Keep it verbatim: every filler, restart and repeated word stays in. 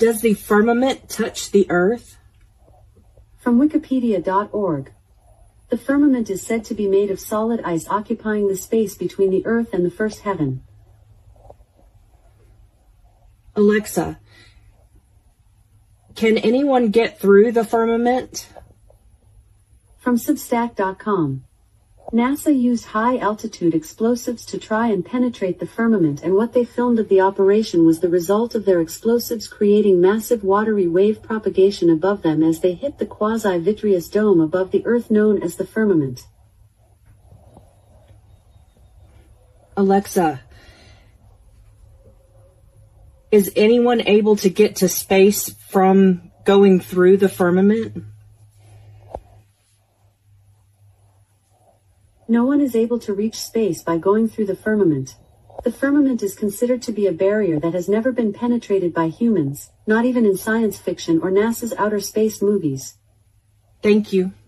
Does the firmament touch the earth? From Wikipedia dot org. The firmament is said to be made of solid ice occupying the space between the earth and the first heaven. Alexa, can anyone get through the firmament? From Substack dot com. NASA used high-altitude explosives to try and penetrate the firmament, and what they filmed of the operation was the result of their explosives creating massive watery wave propagation above them as they hit the quasi-vitreous dome above the Earth known as the firmament. Alexa, is anyone able to get to space from going through the firmament? No one is able to reach space by going through the firmament. The firmament is considered to be a barrier that has never been penetrated by humans, not even in science fiction or NASA's outer space movies. Thank you.